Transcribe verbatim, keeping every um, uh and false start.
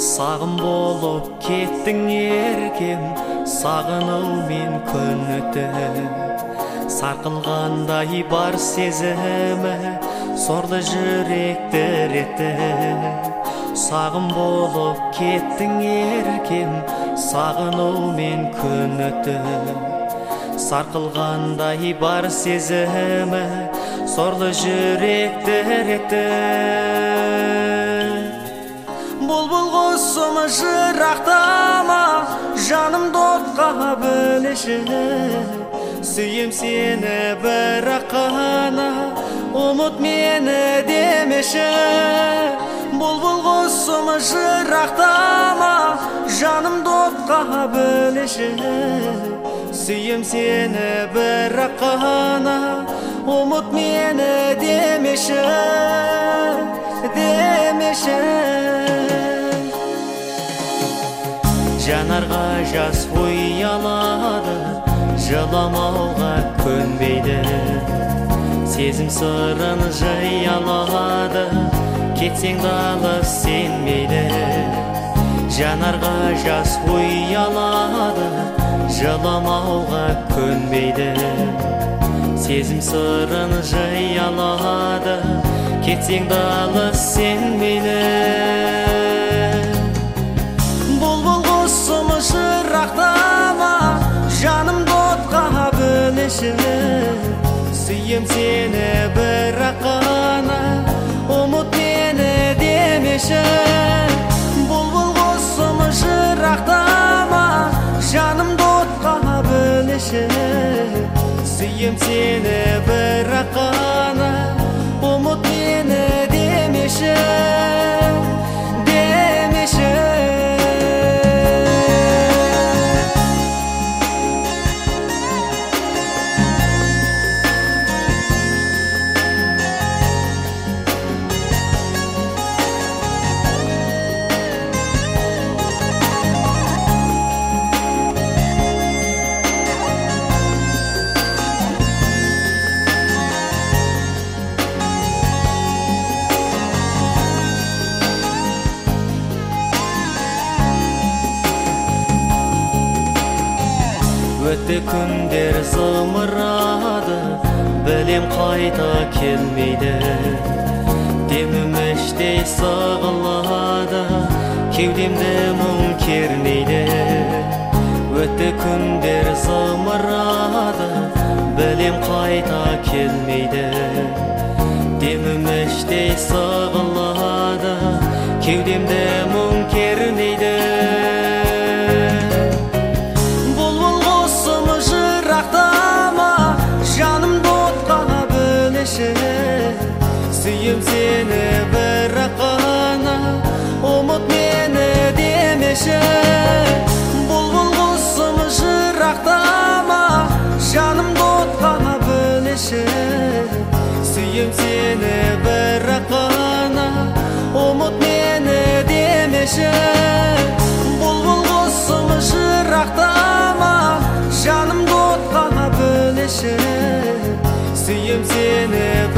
Сағым болып кеттің еркем, сағынумен күн өтіп, сарқылғандай бар сезімі, сорлы жүректі реттіп. Сағым болып кеттің еркем, сағынумен күн өтіп, сарқылғандай бар сезімі, сорлы жүректі реттіп. Бұлбұл құсым жырақтама, жанымды отқа бөлеші, сүйем сені бірақ қана, ұмыт мені демеші. Бұлбұл құсым жырақтама, жанымды отқа бөлеші, сүйем сені бірақ қана, ұмыт мені демеші, демеші. Жанарға жас ұялады, жыламауға көнбейді, сезім сырын жиялады, кетсең дағы сенмейді. Жанарға жас ұялады, жыламауға көнбейді, сезім сырын жиялады, кетсең дағы сенмейді. Жырақтама, жанымды отқа бөлеші, сүйем сені бірақ қана, ұмыт мені демеші. Бұлбұл құсым жырақтама, жанымды отқа бөлеші, сүйем сені бірақ қана, ұмыт мені демеші, демеші. Өтті күндер зымырады, білем қайта келмейді, демім іштей сығылады, кеудемді мұң кернейді. Өтті күндер зымырады, білем қайта келмейді, демім іштей сығылады, кеудемді мұң кернейді. Сүйем сені бірақ қана, ұмыт мені демеші. Бұлбұл құсым жырақтама, жанымды отқа бөлеші, сүйем сені бірақ қана, ұмыт мені демеші. Бұлбұл құсым жырақтама, жанымды отқа бөлеші, сүйем сені